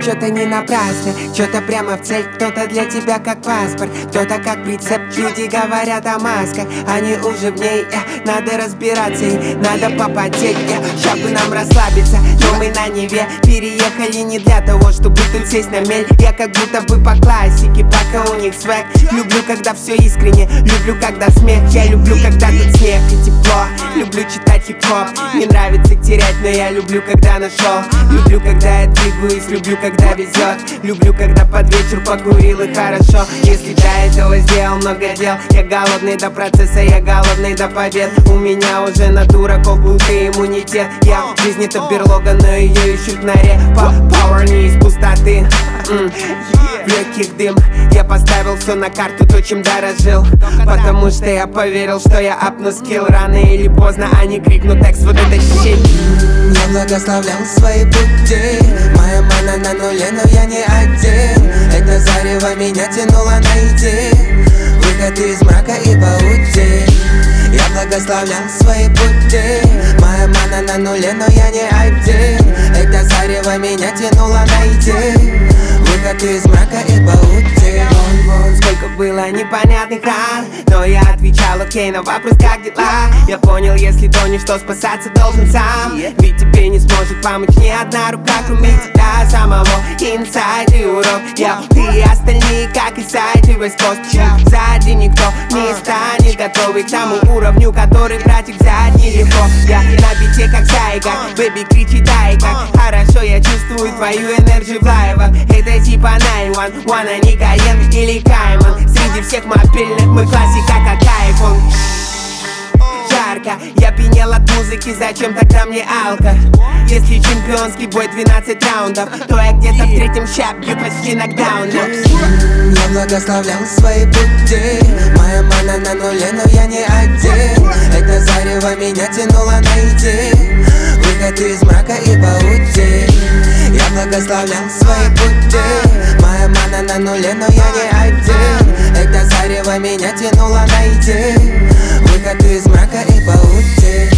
что-то не напрасно, что-то прямо в цель. Кто-то для тебя как паспорт, кто-то как прицеп. Люди говорят о масках, они уже в ней. Надо разбираться и надо попотеть. Ща бы нам расслабиться, но мы на Неве переехали не для того, чтобы тут сесть на мель. Я как будто бы по классике, пока у них свек. Люблю, когда все искренне, люблю, когда смех. Я люблю, когда тут снег и тепло. Люблю читать хип-хоп, не нравится терять, но я люблю, когда нашел. Люблю, когда я двигаюсь, люблю, когда везет. Люблю, когда под вечер покурил и хорошо. Если до этого сделал много дел, я голодный до процесса, я голодный до побед. У меня уже на дураков был иммунитет. Я в жизни это берлога, но ее ищут на ре. Power не из пустоты, в легких дым. Я поставил все на карту, то, чем дорожил. Потому что я поверил, что я апну скилл. Рано или поздно они крикнут текст, вот это щит. Я благословлял свои пути, моя мана на нуле, но я не один. Это зарево меня тянуло найти выход из мрака и паутин. Я благословлял свои пути, моя мана на нуле, но я не один. Это зарево меня тянуло найти выход из мрака и паутин. Сколько было непонятных ран, но я отвечал окей на вопрос, как дела. Я понял, если тонешь, что спасаться должен сам. Ведь тебе не сможет помочь ни одна рука, кроме тебя самого. Инсайд и урок, ты и остальные, как и сайт, и весь косточек. Сзади никто не станет готовый к тому уровню, который, братик, взять нелегко. Я на бите, как зайка, бэби, кричи дай как хорошо, я чувствую твою энергию в лайвах. Это типа 911, а не Каен или Кайман. Среди всех мобильных мы классика, как iPhone. Жарко, я пьянел от музыки, зачем тогда мне алко? Если чемпионский бой 12 раундов, то я где-то в третьем ща бью почти нокдаун. Я благословлял свои пути, моя мана на нуле, но я не один. Это зарево меня тянуло найти выход из мрака и паутин. Я благословлял свои пути, моя мана на нуле, но я не один. Это зарево меня тянуло найти выход из мрака и паутин.